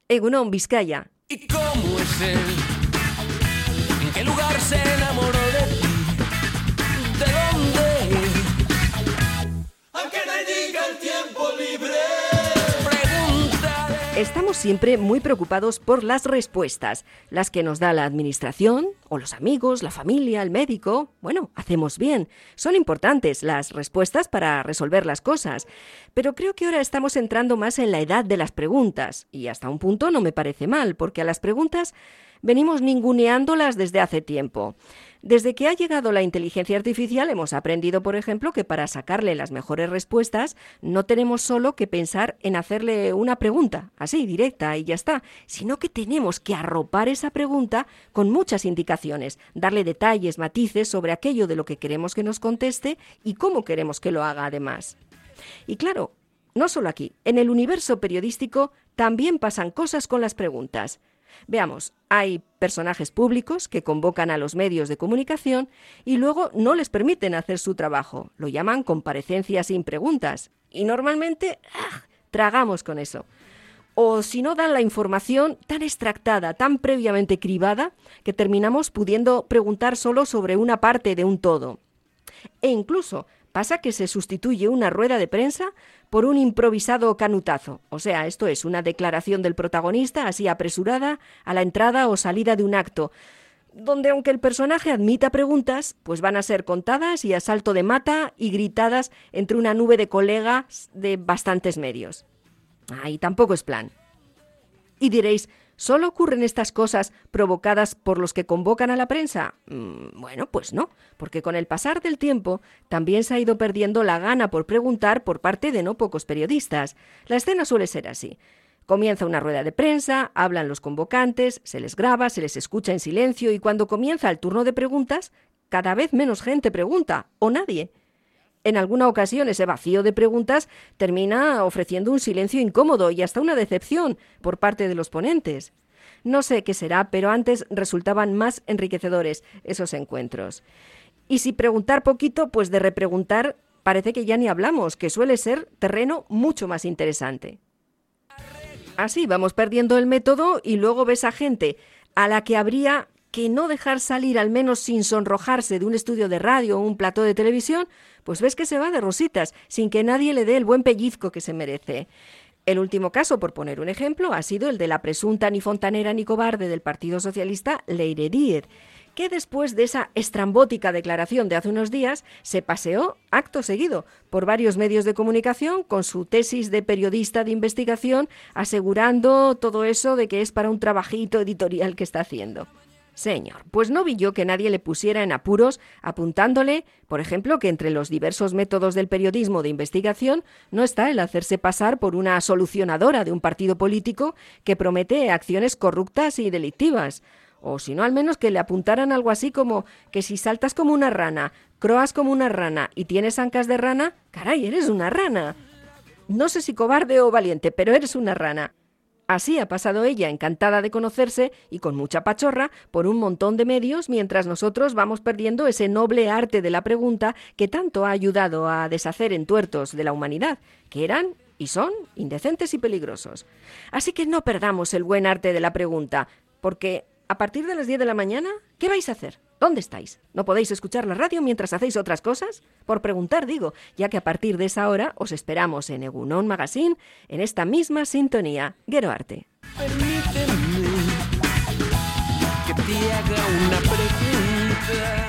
Egunon, Vizcaya. ¿Y cómo es él? ¿En qué lugar se enamoró de ti? ¿De dónde? Aunque no diga el tiempo libre. Estamos siempre muy preocupados por las respuestas, las que nos da la administración, o los amigos, la familia, el médico. Bueno, hacemos bien. Son importantes las respuestas para resolver las cosas. Pero creo que ahora estamos entrando más en la edad de las preguntas. Y hasta un punto no me parece mal, porque a las preguntas venimos ninguneándolas desde hace tiempo. Desde que ha llegado la inteligencia artificial hemos aprendido, por ejemplo, que para sacarle las mejores respuestas no tenemos solo que pensar en hacerle una pregunta, así, directa y ya está, sino que tenemos que arropar esa pregunta con muchas indicaciones, darle detalles, matices sobre aquello de lo que queremos que nos conteste y cómo queremos que lo haga además. Y claro, no solo aquí, en el universo periodístico también pasan cosas con las preguntas. Veamos, hay personajes públicos que convocan a los medios de comunicación y luego no les permiten hacer su trabajo. Lo llaman comparecencia sin preguntas. Y normalmente tragamos con eso. O si no dan la información tan extractada, tan previamente cribada, que terminamos pudiendo preguntar solo sobre una parte de un todo. E incluso pasa que se sustituye una rueda de prensa por un improvisado canutazo. O sea, esto es una declaración del protagonista así apresurada a la entrada o salida de un acto, donde aunque el personaje admita preguntas, pues van a ser contadas y a salto de mata y gritadas entre una nube de colegas de bastantes medios. Ahí tampoco es plan. Y diréis, ¿solo ocurren estas cosas provocadas por los que convocan a la prensa? Bueno, pues no, porque con el pasar del tiempo también se ha ido perdiendo la gana por preguntar por parte de no pocos periodistas. La escena suele ser así. Comienza una rueda de prensa, hablan los convocantes, se les graba, se les escucha en silencio y cuando comienza el turno de preguntas, cada vez menos gente pregunta, o nadie. En alguna ocasión ese vacío de preguntas termina ofreciendo un silencio incómodo y hasta una decepción por parte de los ponentes. No sé qué será, pero antes resultaban más enriquecedores esos encuentros. Y si preguntar poquito, pues de repreguntar parece que ya ni hablamos, que suele ser terreno mucho más interesante. Así vamos perdiendo el método y luego ves a gente a la que habría que no dejar salir al menos sin sonrojarse de un estudio de radio o un plató de televisión, pues ves que se va de rositas, sin que nadie le dé el buen pellizco que se merece. El último caso, por poner un ejemplo, ha sido el de la presunta ni fontanera ni cobarde del Partido Socialista, Leire Díez, que después de esa estrambótica declaración de hace unos días se paseó, acto seguido, por varios medios de comunicación con su tesis de periodista de investigación, asegurando todo eso de que es para un trabajito editorial que está haciendo. Señor, pues no vi yo que nadie le pusiera en apuros apuntándole, por ejemplo, que entre los diversos métodos del periodismo de investigación no está el hacerse pasar por una solucionadora de un partido político que promete acciones corruptas y delictivas. O si no, al menos que le apuntaran algo así como que si saltas como una rana, croas como una rana y tienes ancas de rana, caray, eres una rana. No sé si cobarde o valiente, pero eres una rana. Así ha pasado ella, encantada de conocerse y con mucha pachorra, por un montón de medios, mientras nosotros vamos perdiendo ese noble arte de la pregunta que tanto ha ayudado a deshacer entuertos de la humanidad, que eran y son indecentes y peligrosos. Así que no perdamos el buen arte de la pregunta, porque a partir de las 10 de la mañana, ¿qué vais a hacer? ¿Dónde estáis? ¿No podéis escuchar la radio mientras hacéis otras cosas? Por preguntar, digo, ya que a partir de esa hora os esperamos en Egunon Magazine, en esta misma sintonía. Gero Arte. Permíteme que te haga una pregunta.